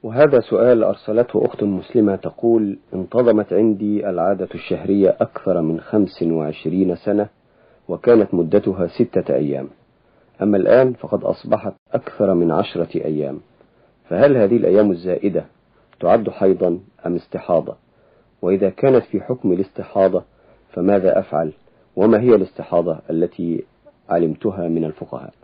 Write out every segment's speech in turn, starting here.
وهذا سؤال أرسلته أخت مسلمة تقول: انتظمت عندي العادة الشهرية أكثر من 25 سنة، وكانت مدتها 6 أيام، أما الآن فقد أصبحت أكثر من 10 أيام، فهل هذه الأيام الزائدة تعد حيضا أم استحاضة؟ وإذا كانت في حكم الاستحاضة فماذا أفعل؟ وما هي الاستحاضة التي علمتها من الفقهاء؟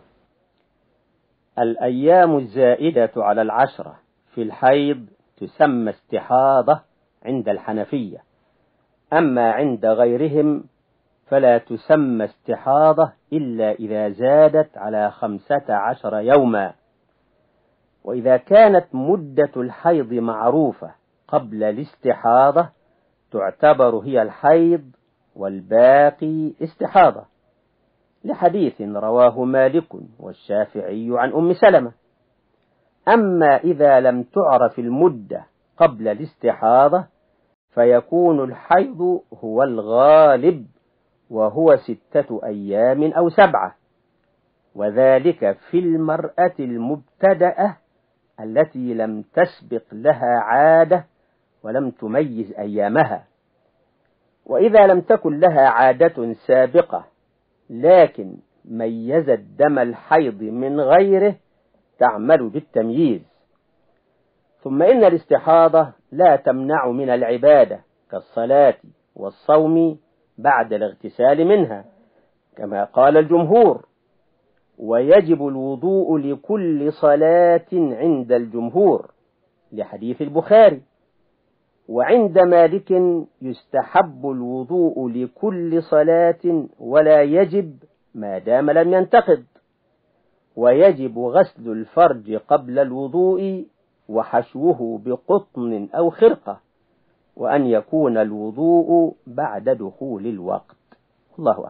الأيام الزائدة على 10 في الحيض تسمى استحاضة عند الحنفية، أما عند غيرهم فلا تسمى استحاضة إلا إذا زادت على 15 يوما. وإذا كانت مدة الحيض معروفة قبل الاستحاضة تعتبر هي الحيض والباقي استحاضة، لحديث رواه مالك والشافعي عن أم سلمة. أما إذا لم تعرف المدة قبل الاستحاضة فيكون الحيض هو الغالب، وهو 6 أيام أو 7، وذلك في المرأة المبتدأة التي لم تسبق لها عادة ولم تميز أيامها. وإذا لم تكن لها عادة سابقة لكن ميزت دم الحيض من غيره تعمل بالتمييز. ثم إن الاستحاضة لا تمنع من العبادة كالصلاة والصوم بعد الاغتسال منها كما قال الجمهور، ويجب الوضوء لكل صلاة عند الجمهور لحديث البخاري. وعند مالك يستحب الوضوء لكل صلاة ولا يجب ما دام لم ينتقض، ويجب غسل الفرج قبل الوضوء وحشوه بقطن أو خرقة، وأن يكون الوضوء بعد دخول الوقت. الله أعلم.